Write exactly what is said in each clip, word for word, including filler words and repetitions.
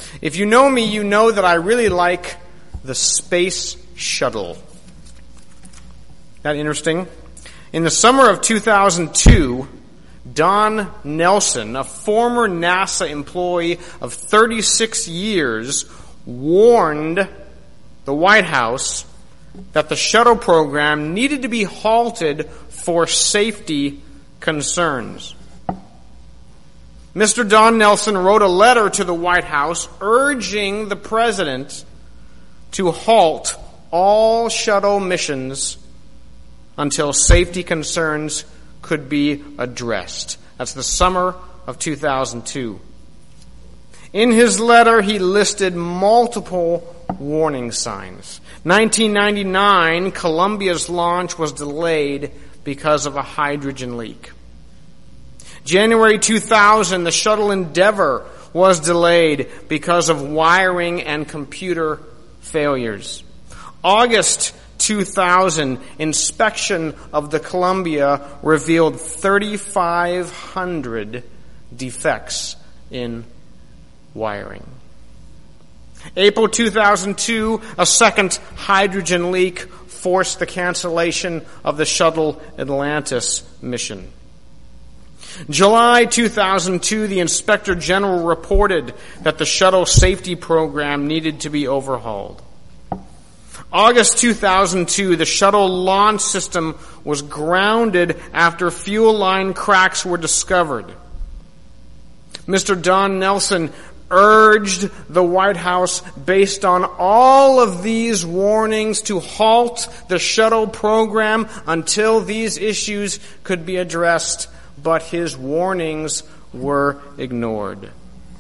If you know me, you know that I really like the space shuttle. That interesting? In the summer of two thousand two, Don Nelson, a former NASA employee of thirty-six years, warned the White House that the shuttle program needed to be halted for safety concerns. Mister Don Nelson wrote a letter to the White House urging the president to halt all shuttle missions until safety concerns could be addressed. That's the summer of two thousand two. In his letter, he listed multiple warning signs. nineteen ninety-nine, Columbia's launch was delayed because of a hydrogen leak. January two thousand, the shuttle Endeavour was delayed because of wiring and computer failures. August two thousand, inspection of the Columbia revealed thirty-five hundred defects in wiring. April two thousand two, a second hydrogen leak forced the cancellation of the shuttle Atlantis mission. July two thousand two, the Inspector General reported that the shuttle safety program needed to be overhauled. August two thousand two, the shuttle launch system was grounded after fuel line cracks were discovered. Mister Don Nelson urged the White House, based on all of these warnings, to halt the shuttle program until these issues could be addressed, but his warnings were ignored.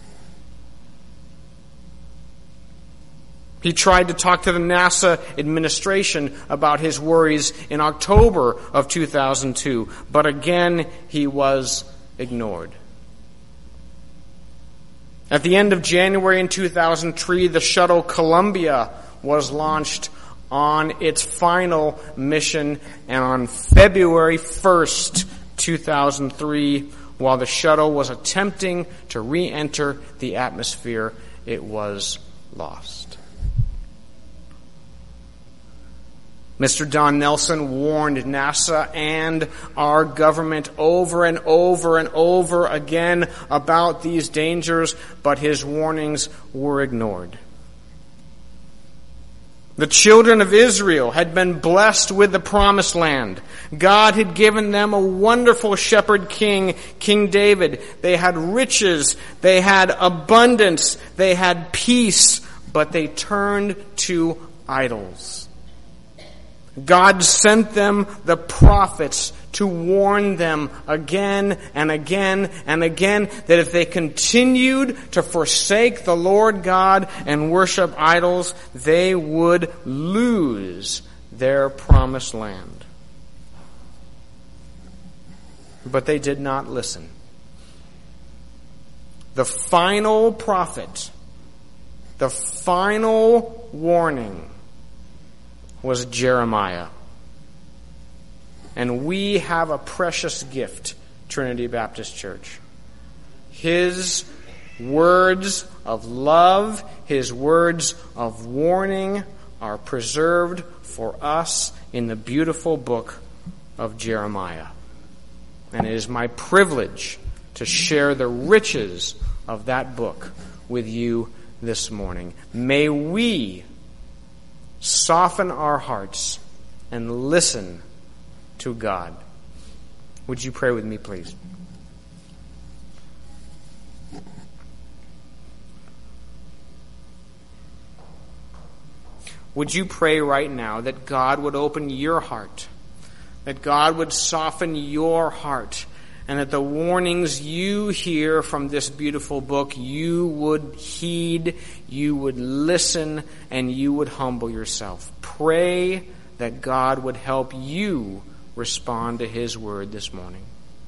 He tried to talk to the NASA administration about his worries in October of two thousand two, but again he was ignored. At the end of January in two thousand three, the shuttle Columbia was launched on its final mission, and on February first, two thousand three, while the shuttle was attempting to re-enter the atmosphere, it was lost. Mister Don Nelson warned NASA and our government over and over and over again about these dangers, but his warnings were ignored. The children of Israel had been blessed with the promised land. God had given them a wonderful shepherd king, King David. They had riches, they had abundance, they had peace, but they turned to idols. God sent them the prophets to warn them again and again and again that if they continued to forsake the Lord God and worship idols, they would lose their promised land. But they did not listen. The final prophet, the final warning, was Jeremiah. And we have a precious gift, Trinity Baptist Church. His words of love, his words of warning are preserved for us in the beautiful book of Jeremiah. And it is my privilege to share the riches of that book with you this morning. May we soften our hearts and listen to God. Would you pray with me, please? Would you pray right now that God would open your heart, that God would soften your heart, and that the warnings you hear from this beautiful book, you would heed, you would listen, and you would humble yourself. Pray that God would help you respond to his word this morning.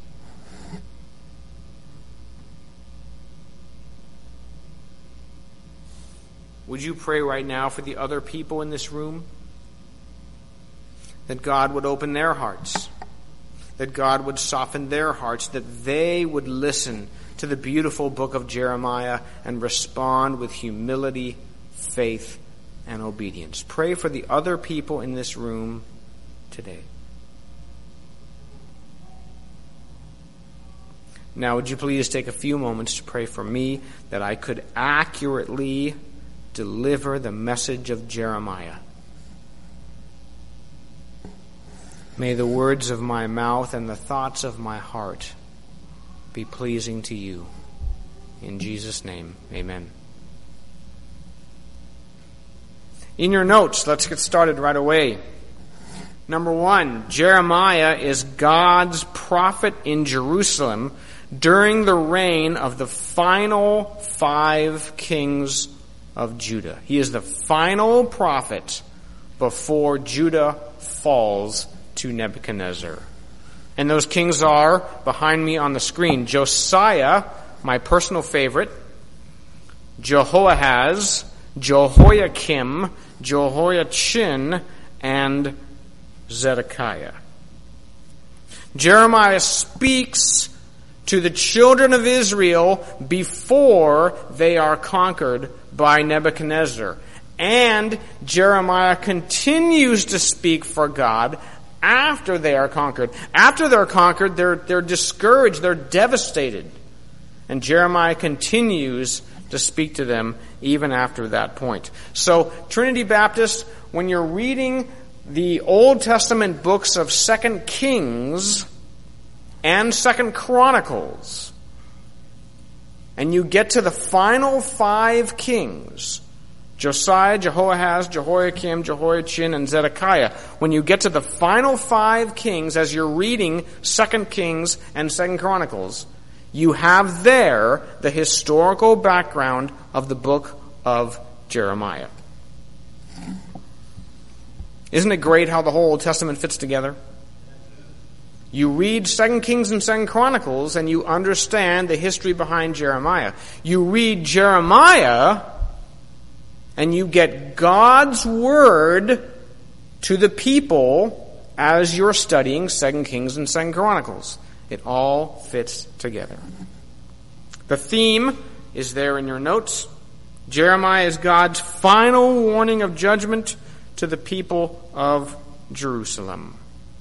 Would you pray right now for the other people in this room? That God would open their hearts, that God would soften their hearts, that they would listen to the beautiful book of Jeremiah and respond with humility, faith, and obedience. Pray for the other people in this room today. Now, would you please take a few moments to pray for me that I could accurately deliver the message of Jeremiah. May the words of my mouth and the thoughts of my heart be pleasing to you. In Jesus' name, amen. In your notes, let's get started right away. Number one, Jeremiah is God's prophet in Jerusalem during the reign of the final five kings of Judah. He is the final prophet before Judah falls to Nebuchadnezzar. And those kings are behind me on the screen. Josiah, my personal favorite, Jehoahaz, Jehoiakim, Jehoiachin, and Zedekiah. Jeremiah speaks to the children of Israel before they are conquered by Nebuchadnezzar. And Jeremiah continues to speak for God after they are conquered. After they're conquered, they're, they're discouraged, they're devastated. And Jeremiah continues to speak to them even after that point. So, Trinity Baptist, when you're reading the Old Testament books of Second Kings and Second Chronicles, and you get to the final five kings, Josiah, Jehoahaz, Jehoiakim, Jehoiachin, and Zedekiah. When you get to the final five kings, as you're reading Second Kings and Second Chronicles, you have there the historical background of the book of Jeremiah. Isn't it great how the whole Old Testament fits together? You read Second Kings and Second Chronicles, and you understand the history behind Jeremiah. You read Jeremiah, and you get God's word to the people as you're studying Second Kings and Second Chronicles. It all fits together. The theme is there in your notes. Jeremiah is God's final warning of judgment to the people of Jerusalem.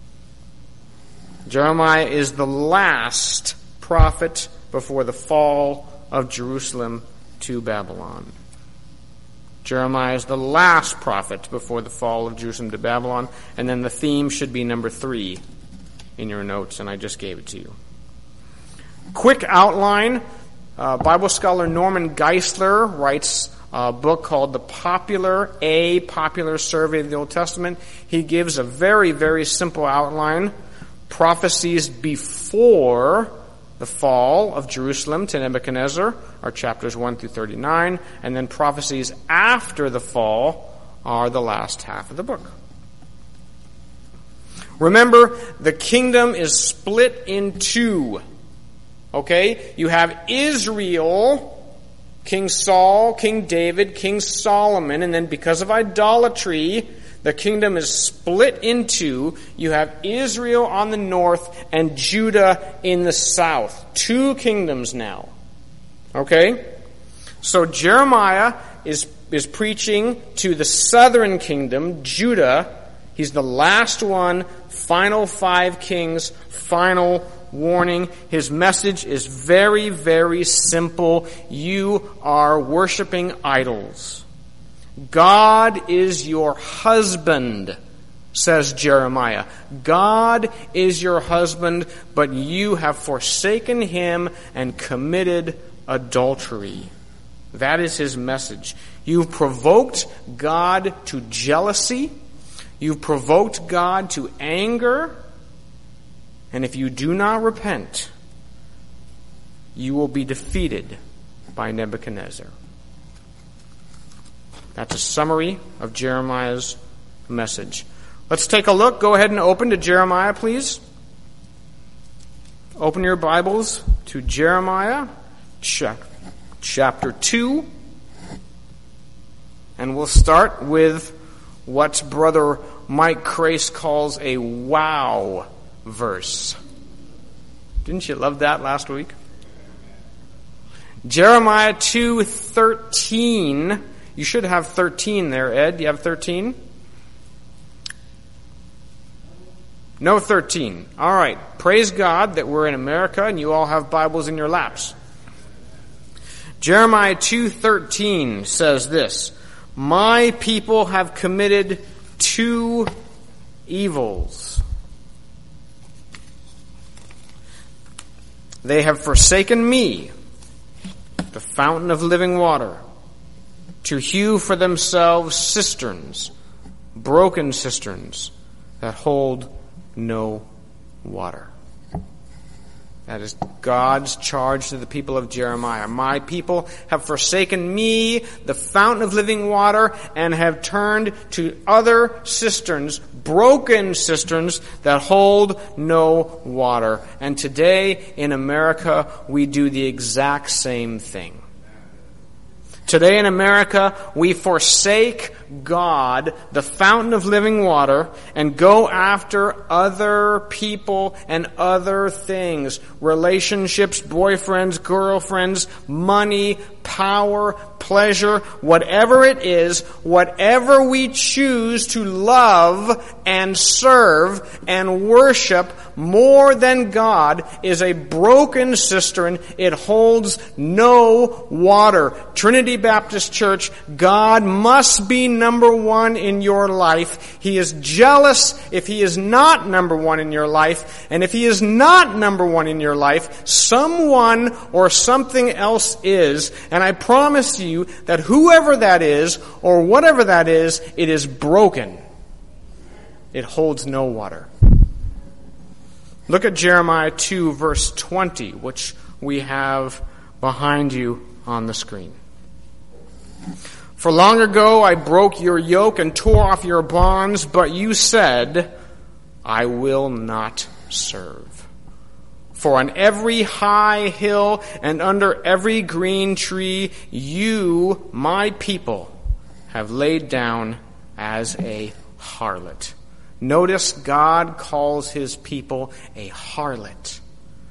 Jeremiah is the last prophet before the fall of Jerusalem to Babylon. Jeremiah is the last prophet before the fall of Jerusalem to Babylon. And then the theme should be number three in your notes, and I just gave it to you. Quick outline. Uh, Bible scholar Norman Geisler writes a book called The Popular, A Popular Survey of the Old Testament. He gives a very, very simple outline. Prophecies before the fall of Jerusalem to Nebuchadnezzar are chapters one through thirty-nine, and then prophecies after the fall are the last half of the book. Remember, the kingdom is split in two. Okay? You have Israel, King Saul, King David, King Solomon, and then because of idolatry, the kingdom is split in two. You have Israel on the north and Judah in the south. Two kingdoms now. Okay? So Jeremiah is, is preaching to the southern kingdom, Judah. He's the last one, final five kings, final warning. His message is very, very simple. You are worshiping idols. God is your husband, says Jeremiah. God is your husband, but you have forsaken him and committed adultery. That is his message. You've provoked God to jealousy. You've provoked God to anger. And if you do not repent, you will be defeated by Nebuchadnezzar. That's a summary of Jeremiah's message. Let's take a look. Go ahead and open to Jeremiah, please. Open your Bibles to Jeremiah chapter two. And we'll start with what Brother Mike Crace calls a wow verse. Didn't you love that last week? Jeremiah two thirteen. You should have thirteen there, Ed. Do you have thirteen? No thirteen. All right. Praise God that we're in America and you all have Bibles in your laps. Jeremiah two thirteen says this, "My people have committed two evils. They have forsaken me, the fountain of living water, to hew for themselves cisterns, broken cisterns that hold no water." That is God's charge to the people of Jeremiah. "My people have forsaken me, the fountain of living water, and have turned to other cisterns, broken cisterns that hold no water." And today in America, we do the exact same thing. Today in America, we forsake God, the fountain of living water, and go after other people and other things. Relationships, boyfriends, girlfriends, money, power, pleasure, whatever it is, whatever we choose to love and serve and worship more than God is a broken cistern. It holds no water. Trinity Baptist Church, God must be number one in your life. He is jealous if He is not number one in your life. And if He is not number one in your life, someone or something else is. And I promise you that whoever that is, or whatever that is, it is broken. It holds no water. Look at Jeremiah two, verse twenty, which we have behind you on the screen. "For long ago I broke your yoke and tore off your bonds, but you said, 'I will not serve.' For on every high hill and under every green tree, you, my people, have laid down as a harlot." Notice God calls His people a harlot.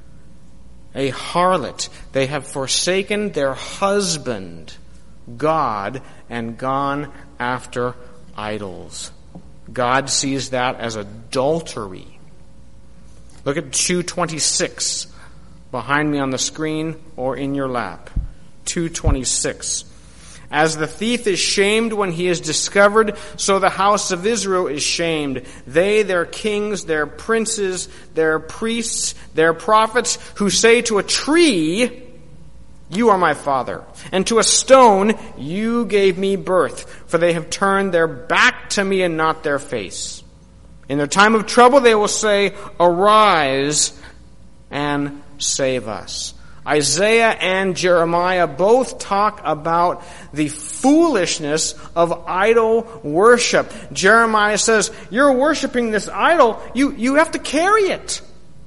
A harlot. They have forsaken their husband, God, and gone after idols. God sees that as adultery. Look at two twenty-six behind me on the screen or in your lap. two twenty-six. "As the thief is shamed when he is discovered, so the house of Israel is shamed. They, their kings, their princes, their priests, their prophets, who say to a tree, 'You are my father,' and to a stone, 'You gave me birth,' for they have turned their back to me and not their face. In their time of trouble they will say, 'Arise and save us.'" Isaiah and Jeremiah both talk about the foolishness of idol worship. Jeremiah says, "You're worshiping this idol. You, you have to carry it.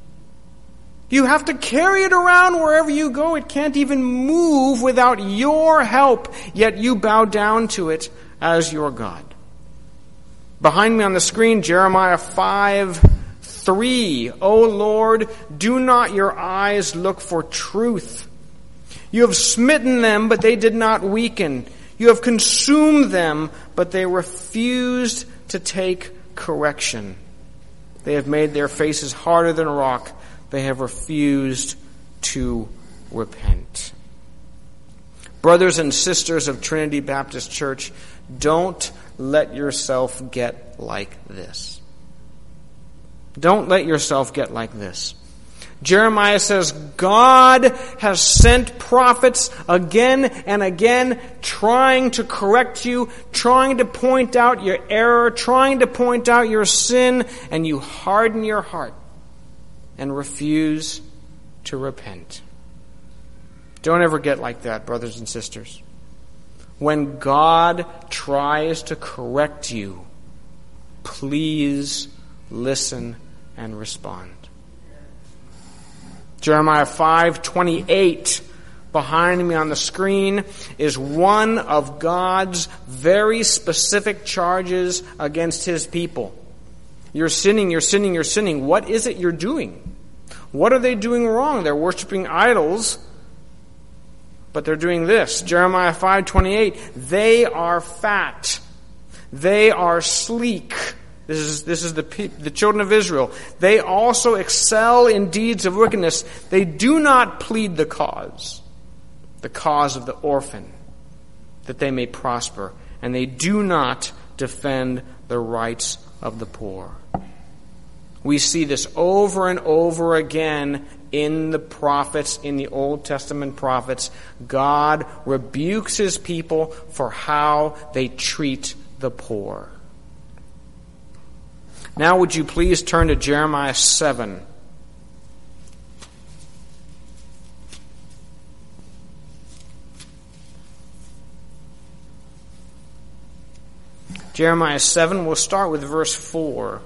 You have to carry it around wherever you go. It can't even move without your help, yet you bow down to it as your God." Behind me on the screen, Jeremiah five three. "O Lord, do not your eyes look for truth? You have smitten them, but they did not weaken. You have consumed them, but they refused to take correction. They have made their faces harder than rock. They have refused to repent." Brothers and sisters of Trinity Baptist Church, don't let yourself get like this. Don't let yourself get like this. Jeremiah says, God has sent prophets again and again trying to correct you, trying to point out your error, trying to point out your sin, and you harden your heart and refuse to repent. Don't ever get like that, brothers and sisters. When God tries to correct you, please listen and respond. Jeremiah five twenty-eight behind me on the screen is one of God's very specific charges against His people. You're sinning, you're sinning, you're sinning. What is it you're doing? What are they doing wrong? They're worshiping idols. but they're doing this. Jeremiah five twenty-eight, they are fat. They are sleek. This is, this is the, the children of Israel. They also excel in deeds of wickedness. They do not plead the cause, the cause of the orphan, that they may prosper. And they do not defend the rights of the poor. We see this over and over again in the prophets, in the Old Testament prophets. God rebukes his people for how they treat the poor. Now would you please turn to Jeremiah seven. Jeremiah seven, we'll start with verse four.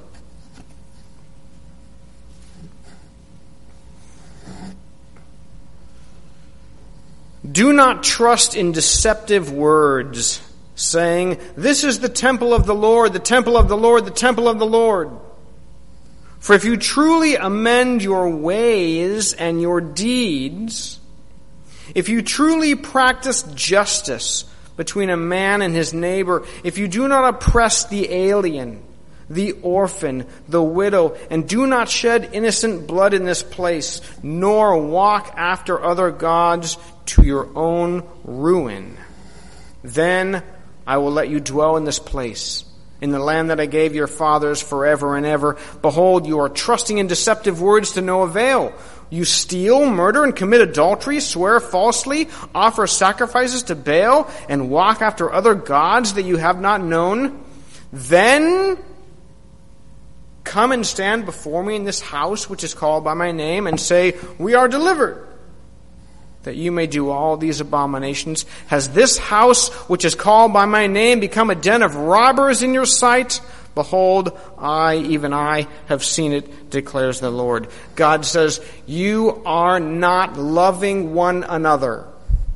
Do not trust in deceptive words, saying, this is the temple of the Lord, the temple of the Lord, the temple of the Lord. For if you truly amend your ways and your deeds, if you truly practice justice between a man and his neighbor, if you do not oppress the alien, the orphan, the widow, and do not shed innocent blood in this place, nor walk after other gods to your own ruin, then I will let you dwell in this place, in the land that I gave your fathers forever and ever. Behold, you are trusting in deceptive words to no avail. You steal, murder, and commit adultery, swear falsely, offer sacrifices to Baal, and walk after other gods that you have not known. Then come and stand before me in this house which is called by my name, and say, we are delivered, that you may do all these abominations. Has this house which is called by my name become a den of robbers in your sight? Behold, I, even I, have seen it, declares the Lord. God says, you are not loving one another.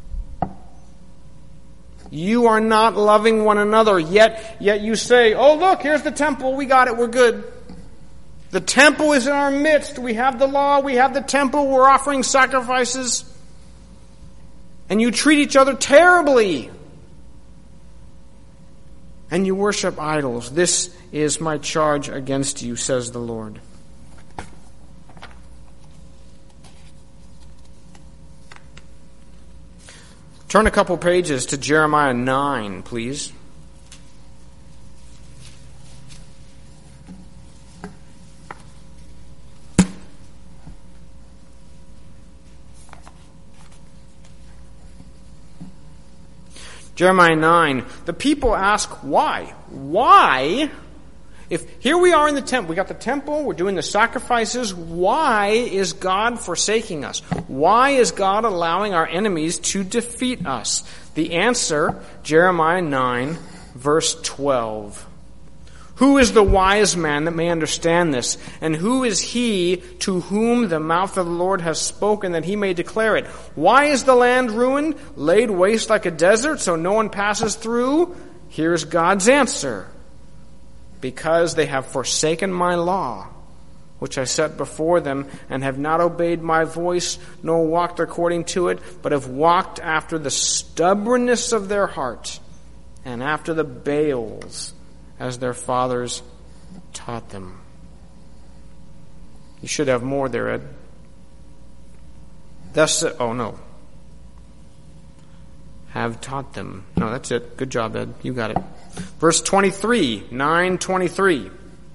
You are not loving one another, yet, yet you say, oh look, here's the temple, we got it, we're good. The temple is in our midst, we have the law, we have the temple, we're offering sacrifices. And you treat each other terribly. And you worship idols. This is my charge against you, says the Lord. Turn a couple pages to Jeremiah nine, please. Jeremiah nine, the people ask why? Why? If here we are in the temple, we got the temple, we're doing the sacrifices, why is God forsaking us? Why is God allowing our enemies to defeat us? The answer, Jeremiah nine, verse twelve. Who is the wise man that may understand this? And who is he to whom the mouth of the Lord has spoken that he may declare it? Why is the land ruined, laid waste like a desert, so no one passes through? Here's God's answer. Because they have forsaken my law, which I set before them, and have not obeyed my voice, nor walked according to it, but have walked after the stubbornness of their heart, and after the Baals, as their fathers taught them. You should have more there, Ed. Thus, oh no. Have taught them. No, that's it. Good job, Ed. You got it. Verse twenty-three, nine twenty-three.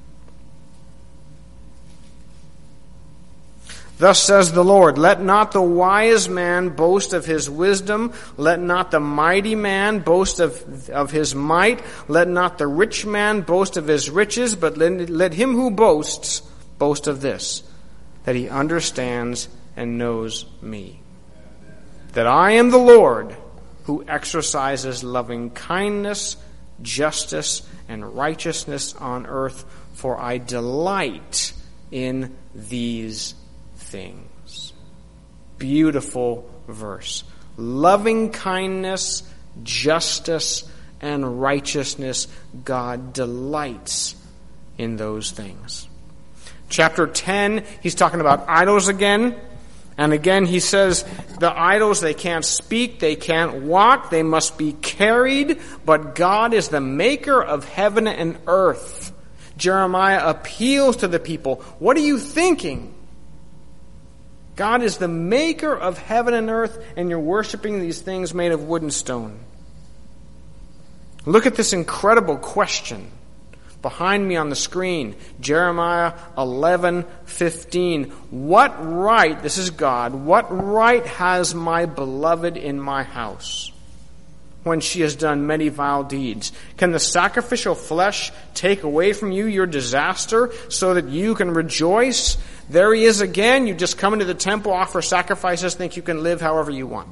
Thus says the Lord, let not the wise man boast of his wisdom, let not the mighty man boast of, of his might, let not the rich man boast of his riches, but let, let him who boasts boast of this, that he understands and knows me. That I am the Lord who exercises loving kindness, justice, and righteousness on earth, for I delight in these things. Beautiful verse. Loving kindness, justice, and righteousness. God delights in those things. Chapter ten, he's talking about idols again. And again, he says, the idols, they can't speak, they can't walk, they must be carried, but God is the maker of heaven and earth. Jeremiah appeals to the people. What are you thinking? God is the maker of heaven and earth, and you're worshiping these things made of wood and stone. Look at this incredible question behind me on the screen. Jeremiah eleven fifteen. What right, this is God, what right has my beloved in my house when she has done many vile deeds? Can the sacrificial flesh take away from you your disaster so that you can rejoice? There he is again. You just come into the temple, offer sacrifices, think you can live however you want.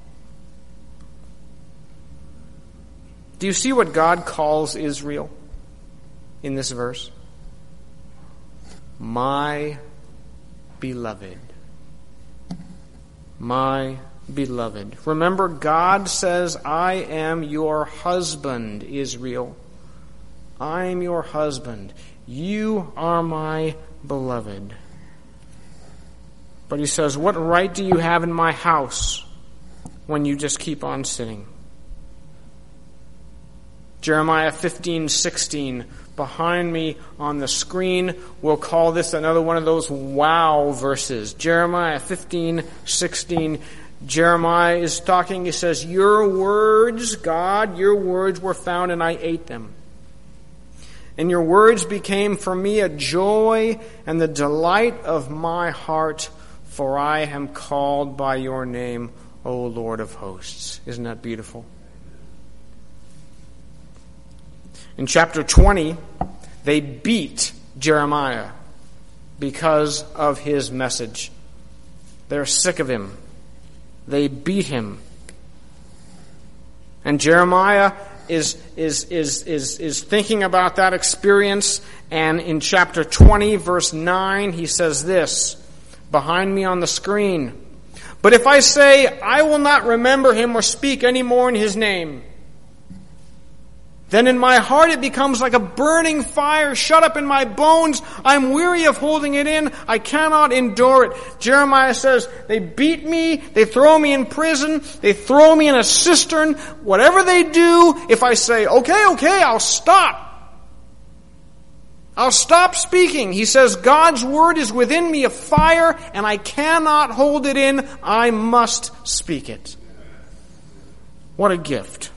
Do you see what God calls Israel in this verse? My beloved. My beloved. Remember, God says, I am your husband, Israel. I am your husband. You are my beloved. But he says, what right do you have in my house when you just keep on sinning? Jeremiah fifteen sixteen, behind me on the screen. We'll call this another one of those wow verses. Jeremiah fifteen sixteen. Jeremiah is talking. He says, your words, God, your words were found and I ate them. And your words became for me a joy and the delight of my heart, for I am called by your name, O Lord of hosts. Isn't that beautiful? In chapter twenty, they beat Jeremiah because of his message. They're sick of him. They beat him. And Jeremiah is, is, is, is, is thinking about that experience. And in chapter twenty, verse nine, he says this, behind me on the screen. But if I say, I will not remember him or speak any more in his name, then in my heart it becomes like a burning fire shut up in my bones. I'm weary of holding it in. I cannot endure it. Jeremiah says, they beat me, they throw me in prison, they throw me in a cistern. Whatever they do, if I say, okay, okay, I'll stop. I'll stop speaking. He says, God's word is within me a fire, and I cannot hold it in. I must speak it. What a gift.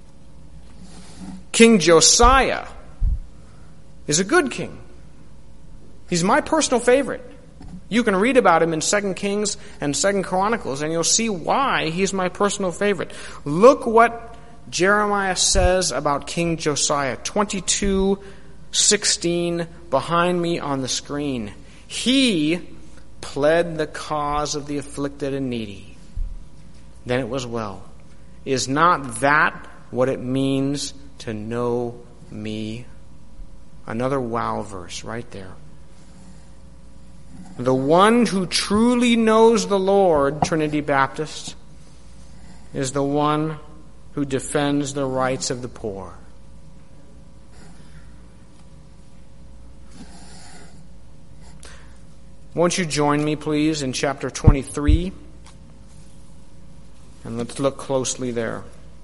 King Josiah is a good king. He's my personal favorite. You can read about him in Second Kings and Second Chronicles, and you'll see why he's my personal favorite. Look what Jeremiah says about King Josiah. twenty-two sixteen, behind me on the screen. He pled the cause of the afflicted and needy. Then it was well. Is not that what it means to know me? Another wow verse right there. The one who truly knows the Lord, Trinity Baptist, is the one who defends the rights of the poor. Won't you join me, please, in chapter twenty-three? And let's look closely there.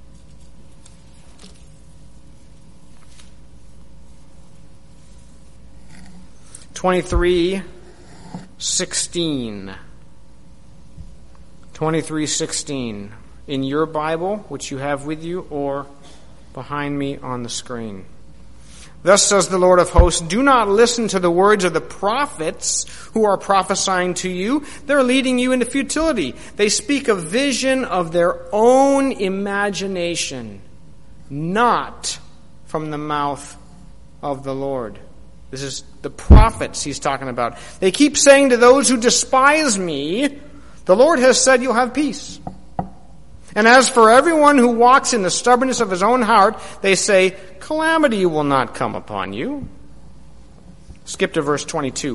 twenty-three sixteen. twenty-three sixteen. In your Bible, which you have with you, or behind me on the screen. Thus says the Lord of hosts, do not listen to the words of the prophets who are prophesying to you. They're leading you into futility. They speak a vision of their own imagination, not from the mouth of the Lord. This is the prophets he's talking about. They keep saying to those who despise me, the Lord has said you'll have peace. And as for everyone who walks in the stubbornness of his own heart, they say, calamity will not come upon you. Skip to verse twenty-two.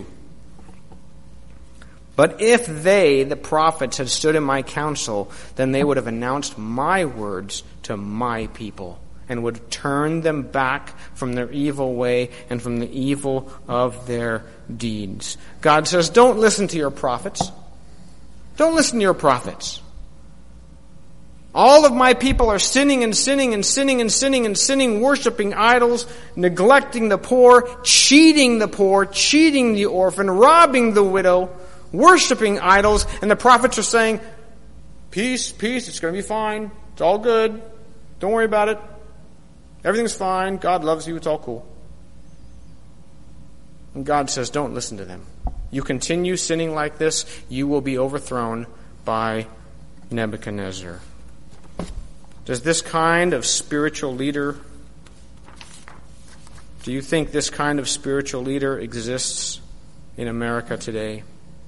But if they, the prophets, had stood in my counsel, then they would have announced my words to my people, and would turn them back from their evil way and from the evil of their deeds. God says, don't listen to your prophets. Don't listen to your prophets. All of my people are sinning and sinning and sinning and sinning and sinning, worshiping idols, neglecting the poor, cheating the poor, cheating the orphan, robbing the widow, worshiping idols. And the prophets are saying, peace, peace, it's going to be fine. It's all good. Don't worry about it. Everything's fine. God loves you. It's all cool. And God says, don't listen to them. You continue sinning like this, you will be overthrown by Nebuchadnezzar. Does this kind of spiritual leader, do you think this kind of spiritual leader exists in America today?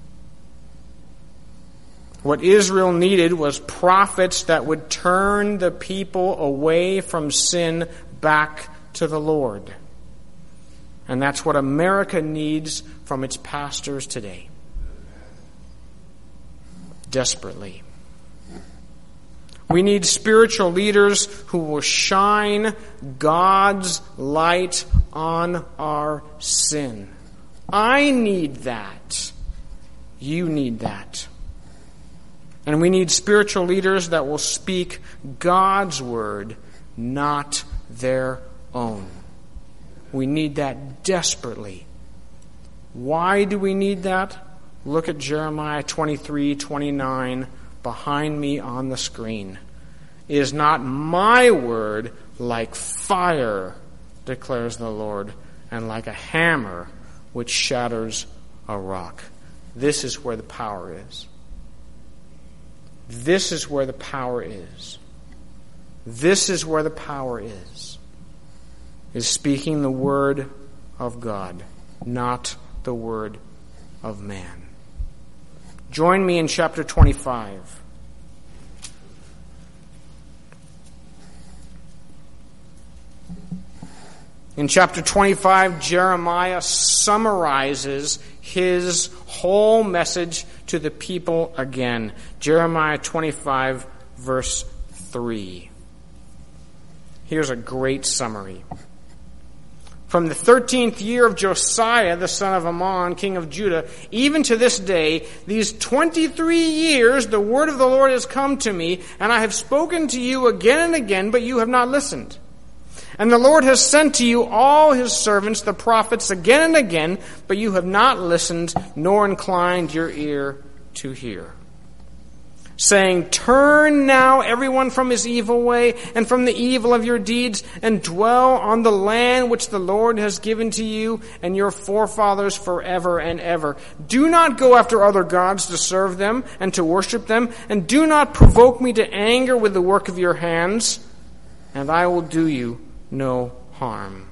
What Israel needed was prophets that would turn the people away from sin back to the Lord. And that's what America needs from its pastors today. Desperately. We need spiritual leaders who will shine God's light on our sin. I need that. You need that. And we need spiritual leaders that will speak God's word, not their own. We need that desperately. Why do we need that? Look at Jeremiah twenty-three twenty-nine behind me on the screen. Is not my word like fire, declares the Lord, and like a hammer which shatters a rock. This is where the power is. This is where the power is. This is where the power is. Is speaking the word of God, not the word of man. Join me in chapter twenty-five. In chapter twenty-five, Jeremiah summarizes his whole message to the people again. Jeremiah twenty-five, verse three. Here's a great summary. From the thirteenth year of Josiah, the son of Ammon, king of Judah, even to this day, these twenty-three years, the word of the Lord has come to me, and I have spoken to you again and again, but you have not listened. And the Lord has sent to you all his servants, the prophets, again and again, but you have not listened, nor inclined your ear to hear. Saying, turn now everyone from his evil way and from the evil of your deeds, and dwell on the land which the Lord has given to you and your forefathers forever and ever. Do not go after other gods to serve them and to worship them, and do not provoke me to anger with the work of your hands, and I will do you no harm.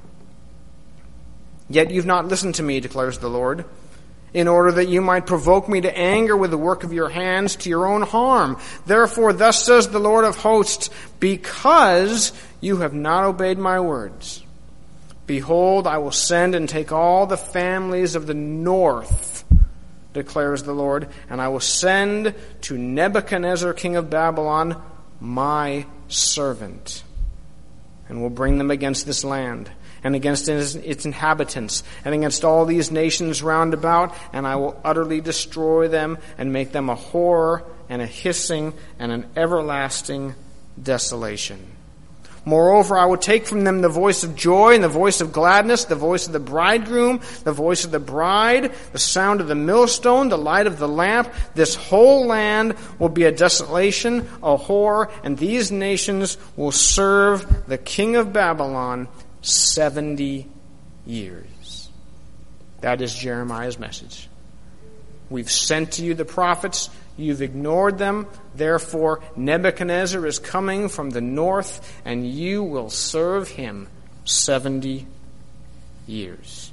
Yet you've not listened to me, declares the Lord, in order that you might provoke me to anger with the work of your hands to your own harm. Therefore, thus says the Lord of hosts, because you have not obeyed my words, behold, I will send and take all the families of the north, declares the Lord, and I will send to Nebuchadnezzar, king of Babylon, my servant, and will bring them against this land, and against its inhabitants, and against all these nations round about, and I will utterly destroy them, and make them a horror, and a hissing, and an everlasting desolation. Moreover, I will take from them the voice of joy, and the voice of gladness, the voice of the bridegroom, the voice of the bride, the sound of the millstone, the light of the lamp. This whole land will be a desolation, a horror, and these nations will serve the king of Babylon seventy years. That is Jeremiah's message. We've sent to you the prophets. You've ignored them. Therefore, Nebuchadnezzar is coming from the north, and you will serve him seventy years.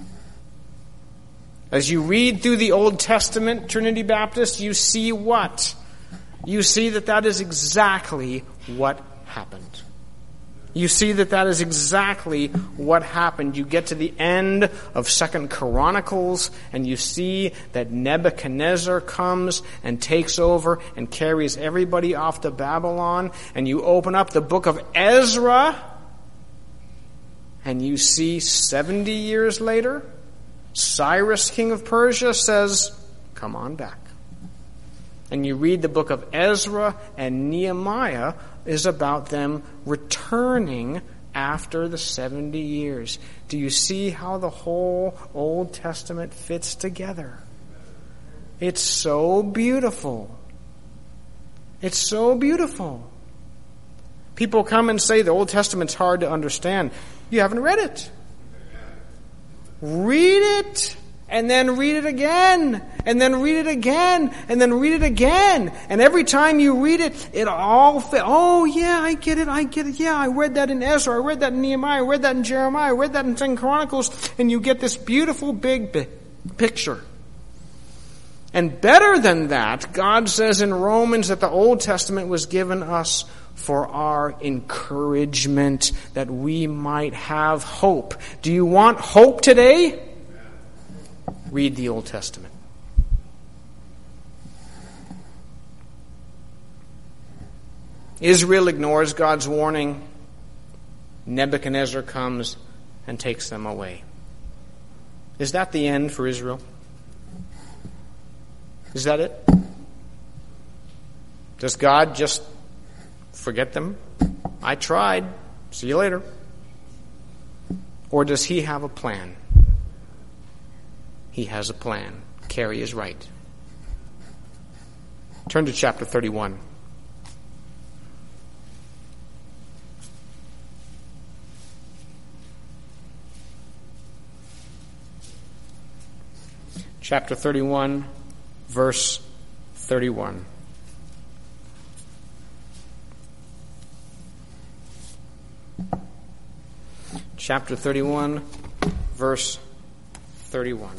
As you read through the Old Testament, Trinity Baptist, you see what? You see that that is exactly what happened. You see that that is exactly what happened. You get to the end of Second Chronicles, and you see that Nebuchadnezzar comes and takes over and carries everybody off to Babylon. And you open up the book of Ezra, and you see seventy years later, Cyrus, king of Persia, says, come on back. and you read the book of Ezra and Nehemiah, is about them returning after the seventy years. Do you see how the whole Old Testament fits together? It's so beautiful. It's so beautiful. People come and say the Old Testament's hard to understand. You haven't read it. Read it, and then read it again, and then read it again, and then read it again. And every time you read it, it all fit. Oh, yeah, I get it, I get it. Yeah, I read that in Ezra, I read that in Nehemiah, I read that in Jeremiah, I read that in Second Chronicles, and you get this beautiful big bi- picture. And better than that, God says in Romans that the Old Testament was given us for our encouragement, that we might have hope. Do you want hope today? Read the Old Testament. Israel ignores God's warning. Nebuchadnezzar comes and takes them away. Is that the end for Israel? Is that it? Does God just forget them? I tried. See you later. Or does he have a plan? He has a plan. Carrie is right. Turn to chapter thirty-one. Chapter thirty-one, verse thirty-one. Chapter thirty-one, verse thirty-one.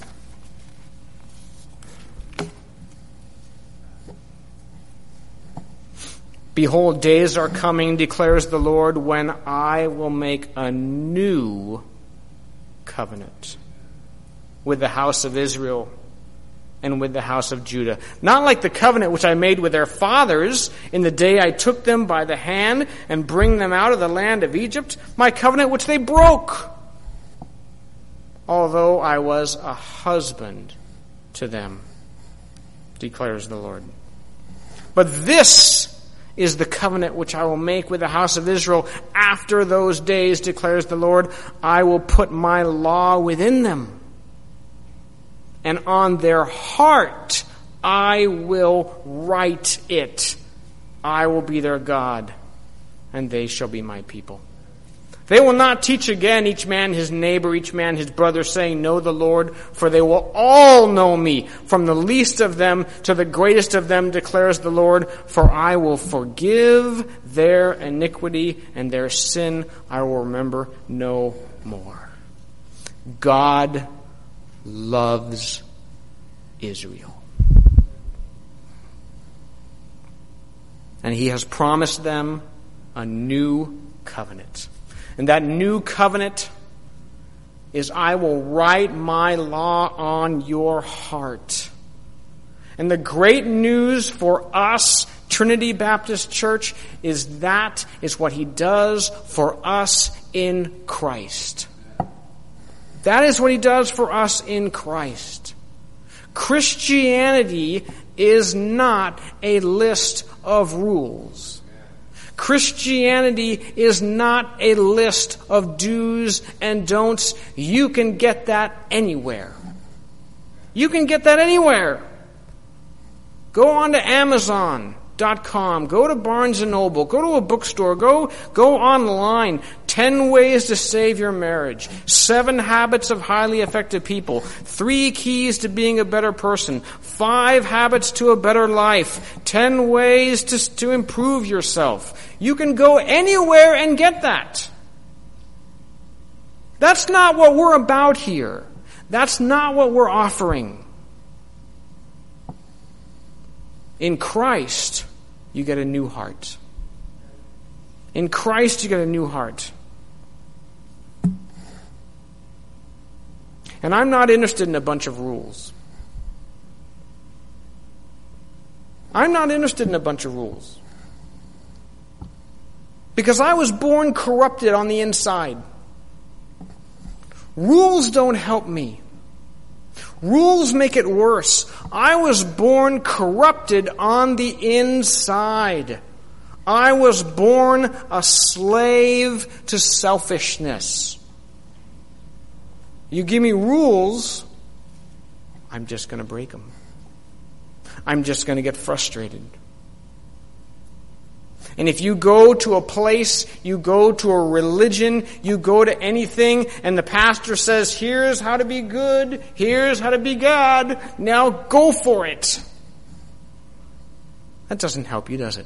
Behold, days are coming, declares the Lord, when I will make a new covenant with the house of Israel and with the house of Judah. Not like the covenant which I made with their fathers in the day I took them by the hand and bring them out of the land of Egypt, my covenant which they broke, although I was a husband to them, declares the Lord. But this is the covenant which I will make with the house of Israel after those days, declares the Lord. I will put my law within them, and on their heart I will write it. I will be their God, and they shall be my people. They will not teach again each man his neighbor, each man his brother, saying, know the Lord, for they will all know me, from the least of them to the greatest of them, declares the Lord, for I will forgive their iniquity, and their sin I will remember no more. God loves Israel. And he has promised them a new covenant. And that new covenant is, I will write my law on your heart. And the great news for us, Trinity Baptist Church, is that is what he does for us in Christ. That is what he does for us in Christ. Christianity is not a list of rules. Christianity is not a list of do's and don'ts. You can get that anywhere. You can get that anywhere. Go on to Amazon dot com. Go to Barnes and Noble. Go to a bookstore. Go, go online. Ten ways to save your marriage. Seven habits of highly effective people. Three keys to being a better person. Five habits to a better life. Ten ways to, to improve yourself. You can go anywhere and get that. That's not what we're about here. That's not what we're offering. In Christ, you get a new heart. In Christ, you get a new heart. And I'm not interested in a bunch of rules. I'm not interested in a bunch of rules. Because I was born corrupted on the inside. Rules don't help me. Rules make it worse. I was born corrupted on the inside. I was born a slave to selfishness. You give me rules, I'm just going to break them. I'm just going to get frustrated. And if you go to a place, you go to a religion, you go to anything, and the pastor says, here's how to be good, here's how to be God, now go for it. That doesn't help you, does it?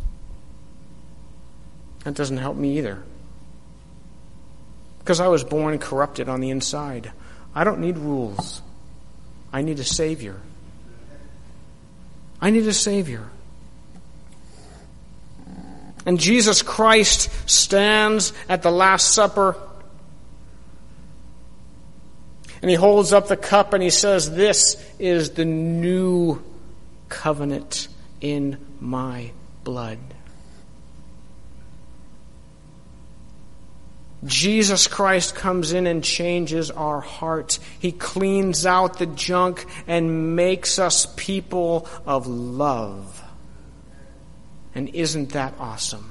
That doesn't help me either. Because I was born corrupted on the inside. I don't need rules. I need a Savior. I need a Savior. And Jesus Christ stands at the Last Supper and he holds up the cup and he says, this is the new covenant in my blood. Jesus Christ comes in and changes our heart. He cleans out the junk and makes us people of love. And isn't that awesome?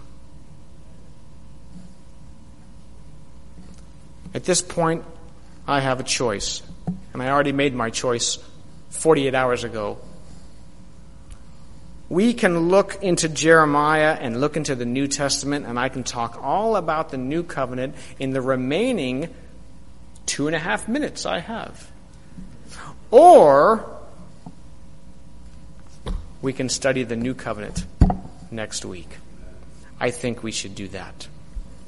At this point, I have a choice. And I already made my choice forty-eight hours ago. We can look into Jeremiah and look into the New Testament, and I can talk all about the New Covenant in the remaining two and a half minutes I have. Or we can study the New Covenant next week. I think we should do that.